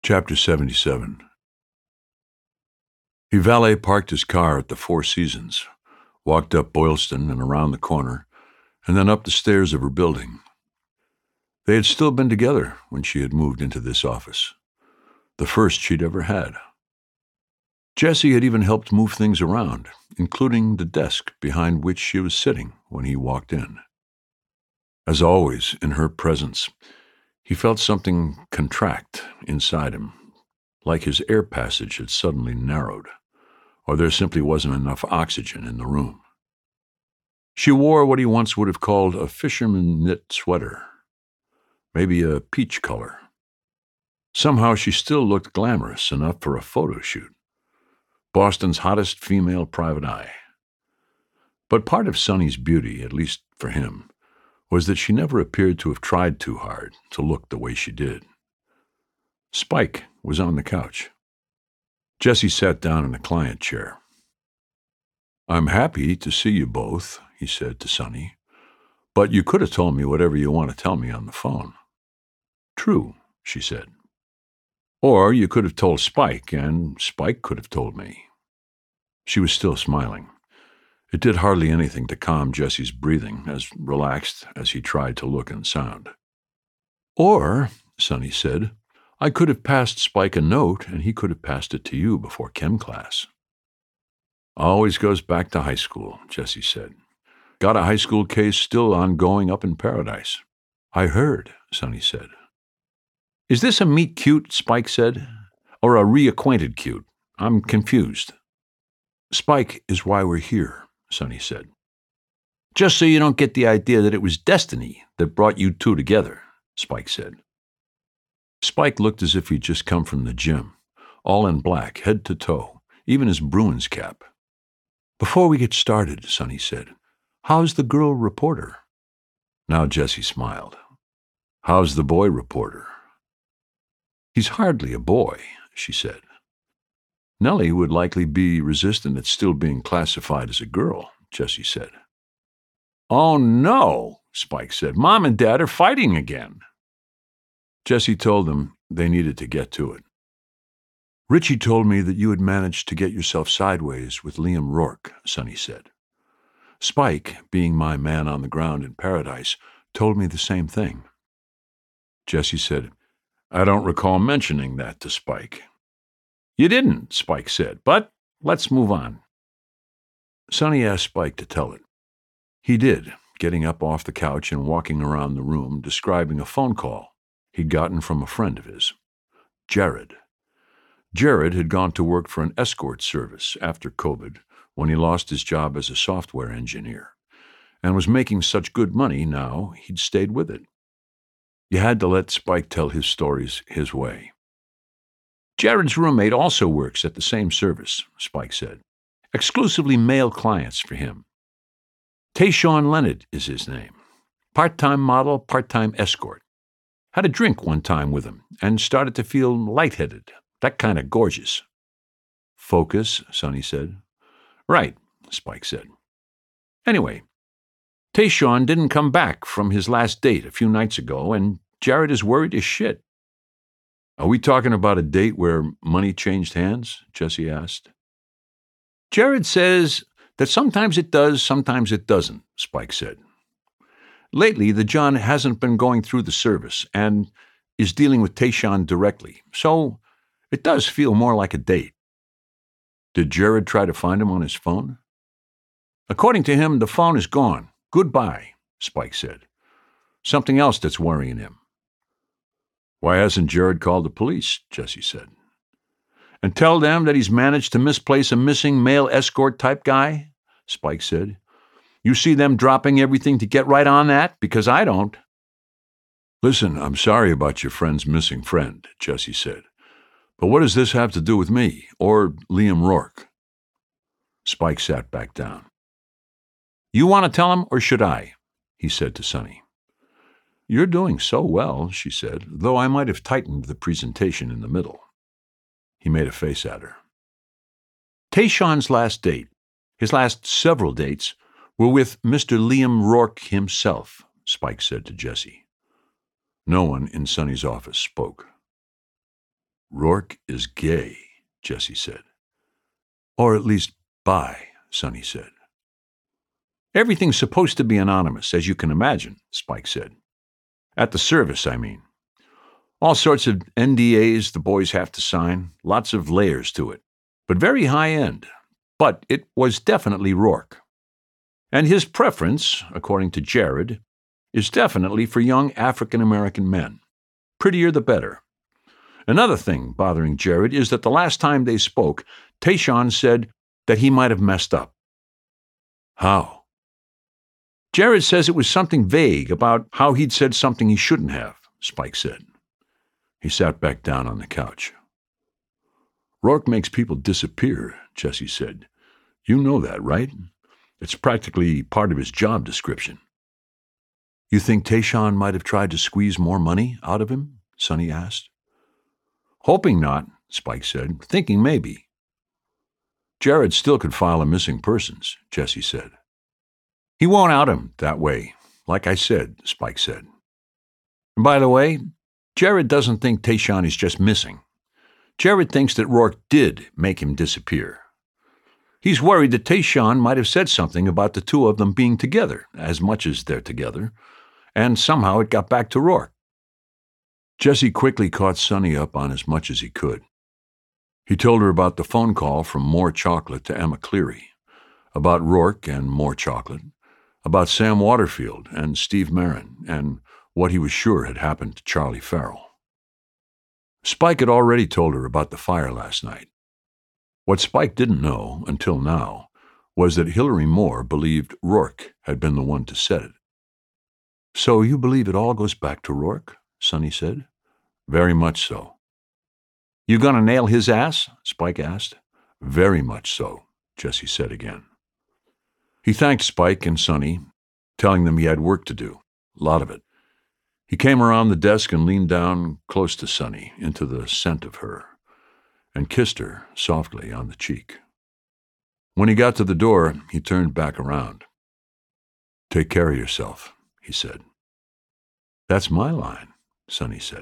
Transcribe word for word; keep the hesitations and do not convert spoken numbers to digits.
Chapter seventy-seven. He valet parked his car at the Four Seasons, walked up Boylston and around the corner, and then up the stairs of her building. They had still been together when she had moved into this office, the first she'd ever had. Jessie had even helped move things around, including the desk behind which she was sitting when he walked in. As always, in her presence, he felt something contract inside him, like his air passage had suddenly narrowed, or there simply wasn't enough oxygen in the room. She wore what he once would have called a fisherman knit sweater, maybe a peach color. Somehow she still looked glamorous enough for a photo shoot. Boston's hottest female private eye. But part of Sonny's beauty, at least for him, was that she never appeared to have tried too hard to look the way she did. Spike was on the couch. Jessie sat down in a client chair. "I'm happy to see you both," he said to Sonny, "but you could have told me whatever you want to tell me on the phone." "True," she said. "Or you could have told Spike, and Spike could have told me." She was still smiling. It did hardly anything to calm Jessie's breathing, as relaxed as he tried to look and sound. "Or," Sonny said, "I could have passed Spike a note, and he could have passed it to you before chem class." "Always goes back to high school," Jessie said. "Got a high school case still ongoing up in Paradise." "I heard," Sonny said. "Is this a meet cute," Spike said, "or a reacquainted cute? I'm confused." "Spike is why we're here," Sonny said. "Just so you don't get the idea that it was destiny that brought you two together," Spike said. Spike looked as if he'd just come from the gym, all in black, head to toe, even his Bruins cap. "Before we get started," Sonny said, "how's the girl reporter?" Now Jessie smiled. "How's the boy reporter?" "He's hardly a boy," she said. "Nellie would likely be resistant at still being classified as a girl," Jessie said. "Oh, no," Spike said. "Mom and Dad are fighting again." Jessie told them they needed to get to it. "Richie told me that you had managed to get yourself sideways with Liam Rourke," Sonny said. "Spike, being my man on the ground in Paradise, told me the same thing." Jessie said, "I don't recall mentioning that to Spike." "You didn't," Spike said, "but let's move on." Sonny asked Spike to tell it. He did, getting up off the couch and walking around the room, describing a phone call he'd gotten from a friend of his, Jared. Jared had gone to work for an escort service after COVID when he lost his job as a software engineer, and was making such good money now he'd stayed with it. You had to let Spike tell his stories his way. "Jared's roommate also works at the same service," Spike said. "Exclusively male clients for him. Tayshawn Leonard is his name. Part-time model, part-time escort. Had a drink one time with him and started to feel lightheaded. That kind of gorgeous." "Focus," Sonny said. "Right," Spike said. "Anyway, Tayshawn didn't come back from his last date a few nights ago, and Jared is worried as shit." "Are we talking about a date where money changed hands?" Jessie asked. "Jared says that sometimes it does, sometimes it doesn't," Spike said. "Lately, the John hasn't been going through the service and is dealing with Tayshawn directly, so it does feel more like a date." "Did Jared try to find him on his phone?" "According to him, the phone is gone. Goodbye," Spike said. "Something else that's worrying him." "Why hasn't Jared called the police?" Jessie said. "And tell them that he's managed to misplace a missing male escort-type guy?" Spike said. "You see them dropping everything to get right on that? Because I don't." "Listen, I'm sorry about your friend's missing friend," Jessie said. "But what does this have to do with me, or Liam Rourke?" Spike sat back down. "You want to tell him, or should I?" he said to Sonny. "You're doing so well," she said, "though I might have tightened the presentation in the middle." He made a face at her. "Tayshawn's last date, his last several dates, were with Mister Liam Rourke himself," Spike said to Jessie. No one in Sonny's office spoke. Rourke is gay, Jessie said. Or at least bi, Sonny said. Everything's supposed to be anonymous, as you can imagine, Spike said. At the service, I mean. All sorts of N D As the boys have to sign, lots of layers to it, but very high-end. But it was definitely Rourke. And his preference, according to Jared, is definitely for young African-American men. Prettier the better. Another thing bothering Jared is that the last time they spoke, Tayshaun said that he might have messed up. How? Jared says it was something vague about how he'd said something he shouldn't have, Spike said. He sat back down on the couch. Rourke makes people disappear, Jessie said. You know that, right? It's practically part of his job description. You think Tayshaun might have tried to squeeze more money out of him? Sonny asked. Hoping not, Spike said. Thinking maybe. Jared still could file a missing persons, Jessie said. He won't out him that way, like I said, Spike said. And by the way, Jared doesn't think Tayshaun is just missing. Jared thinks that Rourke did make him disappear. He's worried that Tayshaun might have said something about the two of them being together, as much as they're together, and somehow it got back to Rourke. Jessie quickly caught Sonny up on as much as he could. He told her about the phone call from More Chocolate to Emma Cleary, about Rourke and More Chocolate, about Sam Waterfield and Steve Marin, and what he was sure had happened to Charlie Farrell. Spike had already told her about the fire last night. What Spike didn't know, until now, was that Hillary Moore believed Rourke had been the one to set it. So you believe it all goes back to Rourke? Sonny said. Very much so. You gonna nail his ass? Spike asked. Very much so, Jessie said again. He thanked Spike and Sonny, telling them he had work to do, a lot of it. He came around the desk and leaned down close to Sonny, into the scent of her, and kissed her softly on the cheek. When he got to the door, he turned back around. Take care of yourself, he said. That's my line, Sonny said.